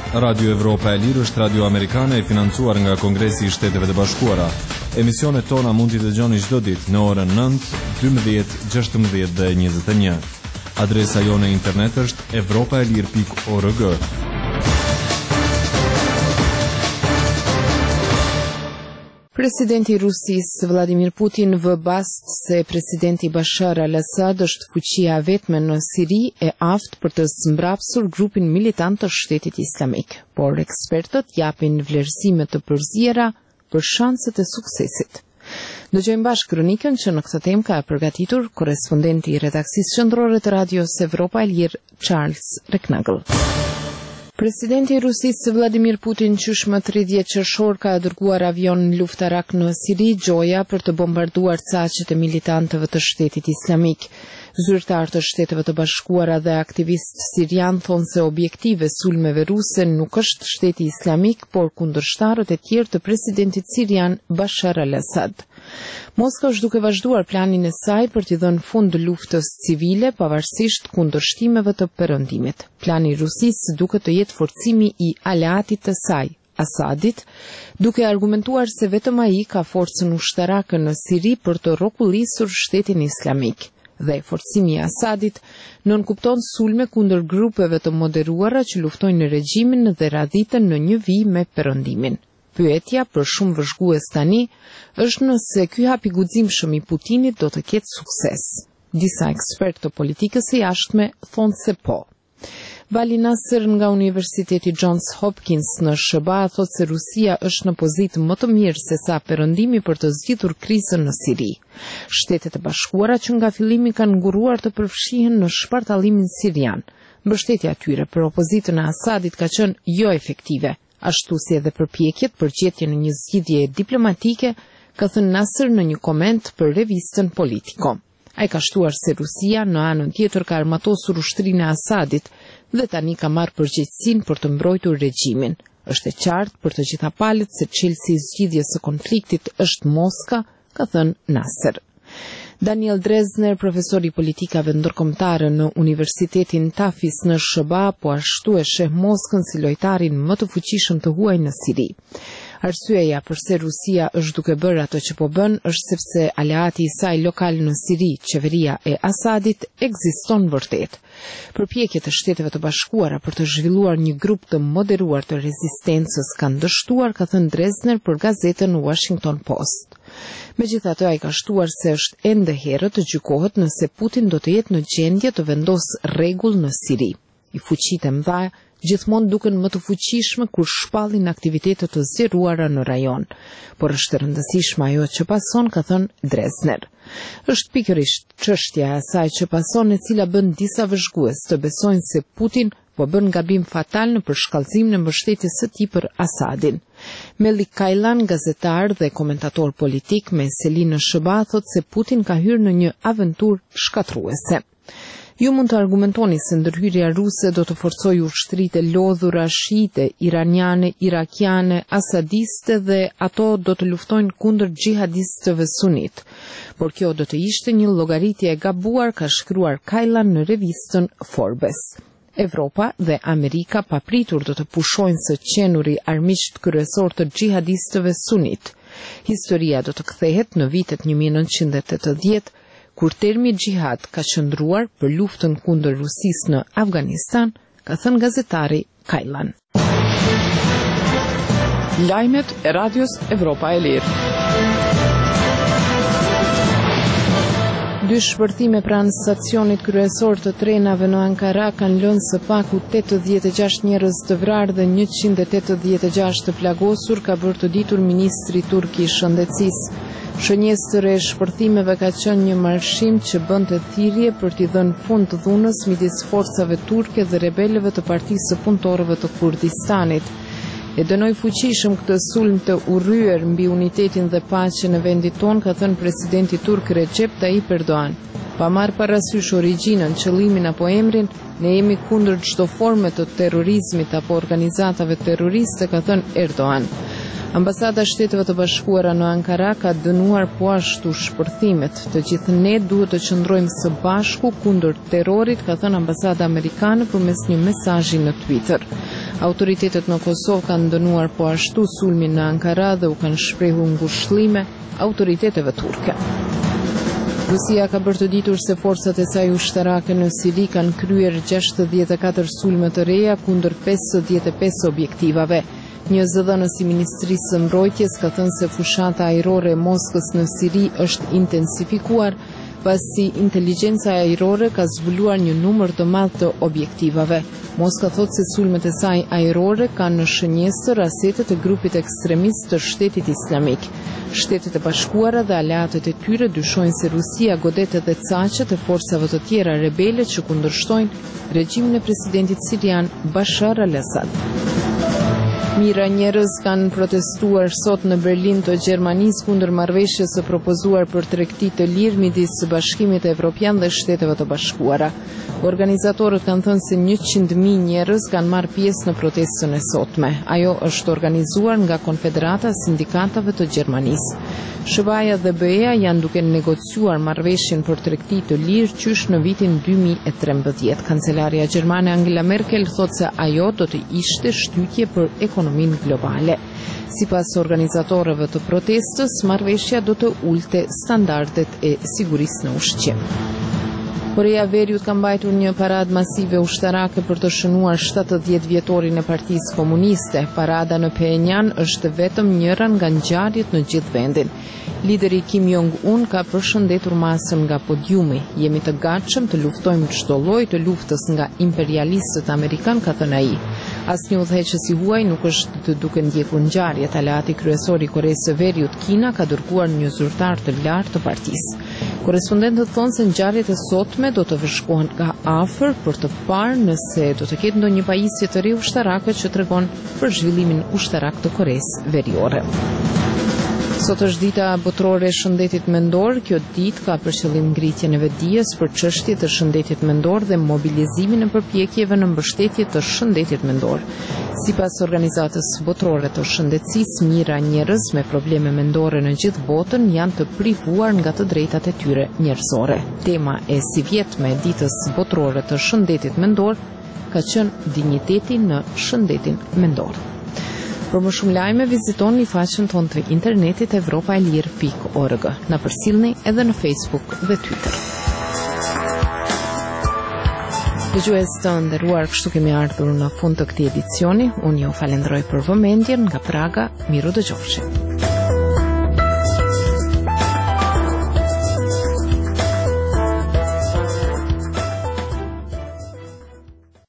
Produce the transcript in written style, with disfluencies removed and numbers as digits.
Radio Evropa e Lirë është radio amerikane e financuar nga Kongresi I Shteteve të Bashkuara. Emisionet tona mund t'i dëgjoni çdo ditë në orën 9, 12, 16 dhe 21. Adresa jone internet është evropaelir.org. Presidenti I Rusisë Vladimir Putin vë bast se presidenti Bashar al-Assad është fuqia vetme në Siri e aftë për të zmbrapsur grupin militant të Shtetit Islamik, por ekspertët japin vlerësime të përziera për shanset e suksesit. Dëgjojmë bashkë kronikën që në këtë temë ka përgatitur korespondenti I redaksisë qendrore të radios Evropa e Lirë, Charles Reknagël. Presidenti I Rusisë Vladimir Putin qysh më 30 qershor ka dërguar avion luftarak në Siri, gjoja për të bombarduar caqet e militantëve të Shtetit Islamik. Zyrtar të Shteteve të Bashkuara dhe aktivist sirian thonë se objektive sulmeve ruse nuk është Shteti Islamik, por kundërshtarët e tjerë të presidentit sirian Bashar al-Assad. Moska është duke vazhduar planin e saj për t'i dhënë fund luftës civile pavarësisht kundërshtimeve të perëndimit. Plani I Rusisë duket të jetë forcimi I aleatit të saj, Asadit, duke argumentuar se vetëm ai ka forcën ushtarake në Siri për të rrokullisur Shtetin Islamik. Dhe forcimi I Asadit nënkupton sulme kundër grupeve të moderuara që luftojnë në regjimin dhe radhiten në një vijë me perëndimin. Pyetja për shumë vëzhgues tani është nëse ky hap I guximshëm I Putinit do të ketë sukses. Disa ekspertë të politikës së jashtme thonë se po. Vali Nasser nga Universiteti Johns Hopkins në SHBA thotë se Rusia është në pozitë më të mirë se sa perëndimi për të zgjidhur krizën në Siri. Shtetet e Bashkuara që nga fillimi kanë nguruar të përfshihen në shpartallimin sirian. Mbështetja e tyre për opozitën e Asadit ka qenë jo efektive, ashtu si edhe përpjekjet për gjetjen e një zgjidhje diplomatike, ka thënë Nasser në një koment për revistën Politico. Ai ka shtuar se Rusia në anën tjetër ka armatosur ushtrinë e Asadit dhe tani ka marrë përgjegjësinë për të mbrojtur regjimin. Është e qartë për të gjitha palët se çelësi I zgjidhjes së konfliktit është Moska, ka thënë Nasser. Daniel Drezner, profesor I politikave ndërkombëtare në Universitetin Tafis në SHBA, po ashtu e sheh Moskën si lojtarin më të fuqishëm të huaj në Siri. Arsyeja pse Rusia është duke bërë ato që po bën është sepse aleati I saj lokal në Siri, qeveria e Asadit, ekziston vërtet. Përpjekjet e Shteteve të Bashkuara për të zhvilluar një grup të moderuar të rezistencës kanë dështuar, ka thënë Drezner për gazetën Washington Post. Megjithatë, ai ka shtuar se është ende herët të gjykohet nëse Putin do të jetë në gjendje të vendosë rregull në Siri. I fuqitë e mëdha gjithmonë duken më të fuqishme kur shpallin aktivitete të zgjeruara në rajon, por është e rëndësishme ajo që pason, ka thënë Drezner. Është pikërisht çështja e asaj që pason e cila bën disa vëzhgues të besojnë se Putin po bën gabim fatal në përshkallëzimin e mbështetjes së tij për Asadin. Melik Kajlan, gazetar dhe komentator politik me selinë në SHBA, thotë se Putin ka hyrë në një aventurë shkatërruese. Ju mund të argumentoni se ndërhyrja ruse do të forcojë ushtritë e lodhura shiite, iraniane, irakiane, asadiste dhe ato do të luftojnë kundër xhihadistëve sunit. Por kjo do të ishte një llogaritje e gabuar, ka shkruar Kajlan në revistën Forbes. Evropa dhe Amerika papritur do të pushojnë së qenuri armiqt kryesor të xhihadistëve sunit. Historia do të kthehet në vitet 1980, kur termi xhihad ka qëndruar për luftën kundër Rusisë në Afganistan, ka thënë gazetari Kajlan. Lajmet e radios Evropa e Lirë. Dy shpërthime pranë stacionit kryesor të trenave në Ankara kanë lënë së paku 86 njerëz të vrarë dhe 186 të plagosur, ka bërë të ditur ministri turk I shëndetësisë. Shënjestër e shpërthimeve ka qenë një marshim që bënte thirrje për t'i dhënë fund të dhunës midis forcave turke dhe rebelëve të Partisë së Punëtorëve të Kurdistanit. E dënoi fuqishëm këtë sulm të urryer mbi unitetin dhe paqen e vendit ton, ka thënë presidenti turk Recep Tayyip Erdogan. Pa marrë parasysh origjinën, qëllimin apo emrin, ne jemi kundër çdo forme të terrorizmit apo organizatave terroriste, ka thënë Erdogan. Ambasada Shteteve të Bashkuara në Ankara ka dënuar po ashtu shpërthimet. Të gjithë ne duhet të qëndrojmë së bashku kundër terrorit, ka thënë ambasada amerikane përmes një mesazhi në Twitter. Autoritetet në Kosovë kanë dënuar po ashtu sulmin në Ankara dhe u kanë shprehur ngushëllime autoriteteve turke. Rusia ka bërë të ditur se forcat e saj ushtarake në Siri kanë kryer 64 sulme të reja kundër 55 objektivave. Një zëdhënës i Ministrisë së Mbrojtjes ka thënë se fushata ajrore e Moskës në Siri është intensifikuar pasi inteligjenca ajrore ka zbuluar një numër të madh të objektivave. Moska thotë se sulmet e saj ajrore kanë në shënjestër asetet e grupit ekstremist të Shtetit Islamik. Shtetet e Bashkuara dhe aleatët e tyre dyshojnë se Rusia godet edhe caqet e forcave të tjera rebele që kundërshtojnë regjimin e presidentit sirian Bashar al-Assad. Mira njerëz kanë protestuar sot në Berlin të Gjermanisë kundër marrëveshjes së propozuar për tregti të lirë midis Bashkimit Evropian dhe Shteteve të Bashkuara. Organizatorët kanë thënë se 100.000 njerëz kanë marrë pjesë në protestën e sotme. Ajo është organizuar nga Konfederata e Sindikatave të Gjermanisë. SBA dhe BE-ja janë duke negociuar marrëveshjen për tregti të lirë qysh në vitin 2013. Kancelaria gjermane Angela Merkel thotë se ajo do të ishte shtytje për ekonominë globale. Sipas organizatorëve të protestës, marrëveshja do të ulte standardet e sigurisë në ushqim. Korea Veriut ka mbajtur një parad masive ushtarake për të shënuar 70 vjetorin e Partisë Komuniste. Parada në Pyongyang është vetëm njëra nga ngjarjet në gjithë vendin. Lideri Kim Jong-un ka përshëndetur masën nga podiumi. Jemi të gatshëm të luftojmë çdo lloj të luftës nga imperialistët amerikan, ka thënë ai. Asnjë udhëheqës i huaj nuk është të duke ndjekur ngjarjet. Aleati kryesor i Koreas së Veriut, Kina, ka dërguar një zyrtar të lartë të partisë. Korespondentët thonë se ngjarjet e sotme do të vëzhgohen nga afër për të parë nëse do të ketë ndonjë pajisje të re ushtarake që tregon për zhvillimin ushtarak të Koreasë Veriore. Sot është dita botërore e shëndetit mendor. Kjo ditë ka për qëllim ngritjen e vetdijes për çështjet e shëndetit mendor dhe mobilizimin e përpjekjeve në mbështetje të shëndetit mendor. Sipas Organizatës Botërore të Shëndetësisë, mijëra njerëz me probleme mendore në gjithë botën janë të privuar nga të drejtat e tyre njerëzore. Tema e sivjetme e ditës botërore të shëndetit mendor ka qenë dinjiteti në shëndetin mendor. Për më shumë lajme, vizitoni faqen tonë të internetit evropaelir.org. Na përcjellni edhe në Facebook dhe Twitter. Dëgjues të nderuar, kështu kemi ardhur në fund të këtij edicioni. Unë ju falenderoj për vëmendjen nga Praga. Miru dëgjofshi.